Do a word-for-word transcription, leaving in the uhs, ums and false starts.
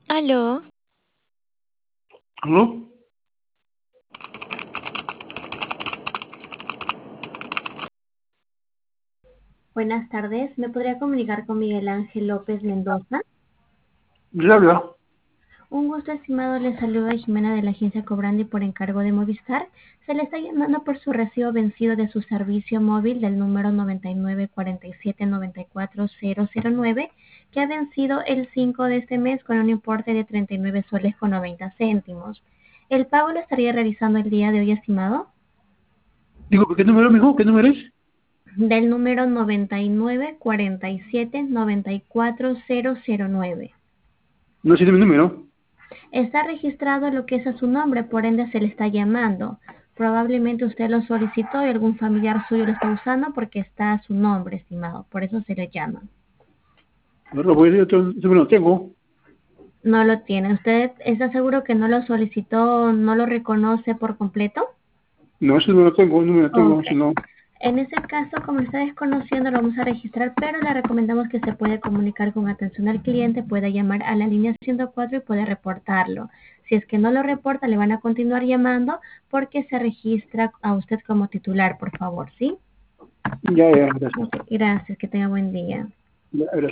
Aló, ¿Aló? Buenas tardes, ¿me podría comunicar con Miguel Ángel López Mendoza? ¿Ya habla? Un gusto, estimado, le saluda Jimena de la agencia Cobrandi por encargo de Movistar. Se le está llamando por su recibo vencido de su servicio móvil del número noventa y nueve cuarenta y siete noventa y cuatro cero cero nueve, que ha vencido el cinco de este mes con un importe de treinta y nueve soles con noventa céntimos. ¿El pago lo estaría realizando el día de hoy, estimado? Digo, ¿qué número, mijo? ¿Qué número es? Del número noventa y nueve cuarenta y siete noventa y cuatro cero cero nueve. No sé mi número. Está registrado lo que es a su nombre, por ende se le está llamando. Probablemente usted lo solicitó y algún familiar suyo lo está usando porque está a su nombre, estimado. Por eso se le llama. No lo voy a decir, yo número no tengo. No lo tiene. ¿Usted está seguro que no lo solicitó, no lo reconoce por completo? No, ese número no tengo, un número no tengo, Ok. si no. En ese caso, como está desconociendo, lo vamos a registrar, pero le recomendamos que se puede comunicar con atención al cliente, pueda llamar a la línea ciento cuatro y puede reportarlo. Si es que no lo reporta, le van a continuar llamando porque se registra a usted como titular, por favor, ¿sí? Ya, ya, gracias. Ok, gracias, que tenga buen día. Ya, gracias.